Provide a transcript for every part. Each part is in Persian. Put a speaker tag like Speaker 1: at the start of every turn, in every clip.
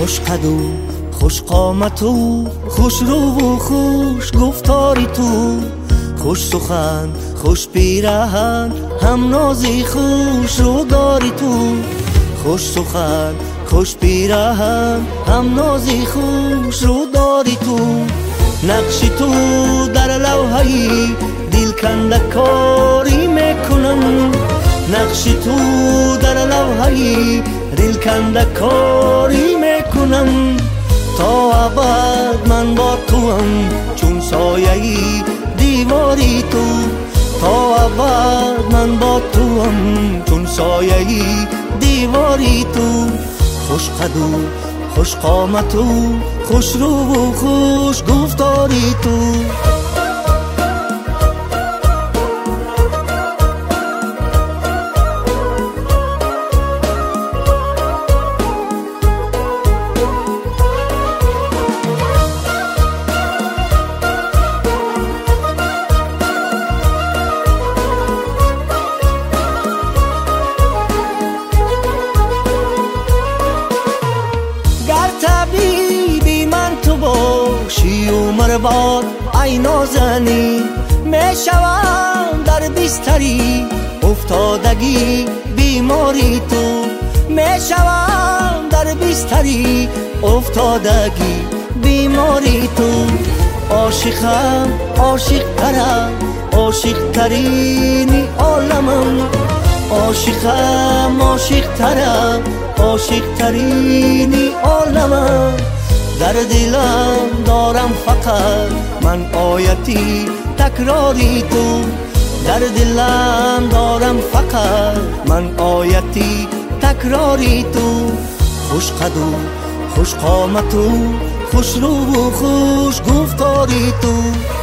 Speaker 1: خوش قد و خوش قامت و خوش رو و خوش گفتاری تو، خوش سخن خوش پیرهن هم نازی خوش رو داری تو، خوش سخن خوش پیرهن هم نازی خوش رو داری تو. نقشی تو در لوحه‌ای دل کنده کاری میکنم، نقشی تو در لوحه‌ای دل کنده کاری میکنم. تا ابد من با تو هم چون سایه‌ای دیواری تو، تا ابد من با تو هم چون سایه‌ای دیواری تو. خوش قد و خوش قامت و خوش رو و خوش گفتاری تو. طبیبی من تو باشی و مرباد ای نازنی، میشوم در بستری افتادگی بیماری تو، میشوم در بستری افتادگی بیماری تو. عاشقم عاشق ترم عاشق ترینی عالمم، عاشقم عاشق ترم عاشق ترینی عالمم. در دلم دارم فقط من آیتی تکراری تو، در دلم دارم فقط من آیتی تکراری تو. خوش قد و خوش قامت و خوش رو و خوش گفتاری تو.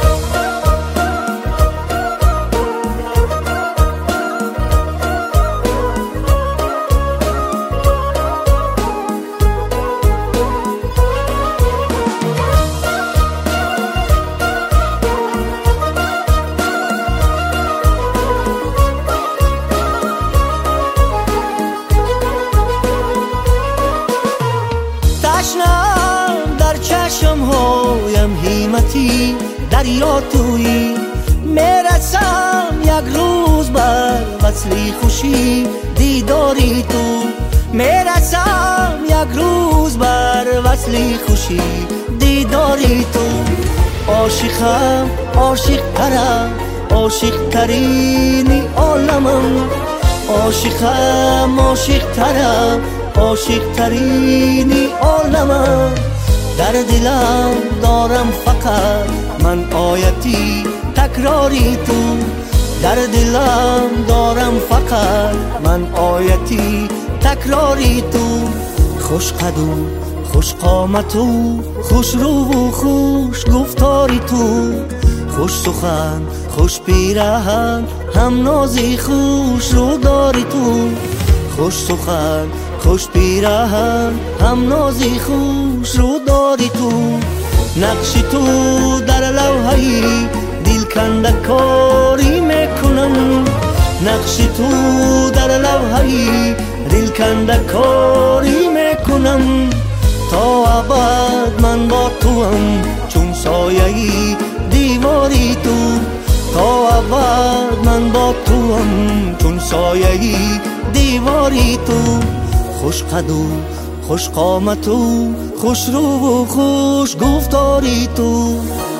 Speaker 1: تشنم در چشم هایم همتی دریا تویی، میرسم یک روز بر وصلی خوشی دیداری تو، میرسم یک روز بر وصلی خوشی دیداری تو. عاشقم عاشق ترم عاشق ترینی عالمم، عاشقم عاشق ترم عاشق ترینی عالمم. در دلم دارم فقط من آیتی تکراری تو، در دلم دارم فقط من آیتی تکراری تو. خوش قد و خوش قامت و خوش رو و خوش گفتاری تو، خوش سخن خوش پیرهن هم نازی خوش رو داری تو، خوش سخن خوش پیرهن هم نازی خوش رو داری تو. نقشی تو در لوحه‌ای دل کنده کاری میکنم، نقشی تو در لوحه‌ای دل کنده کاری میکنم. تا ابد من با تو هم چون سایه‌ای دیواری تو، تا ابد من با تو هم چون سایه‌ای دیواری تو. خوش قد و خوش قامت و خوش رو و خوش گفتاری تو.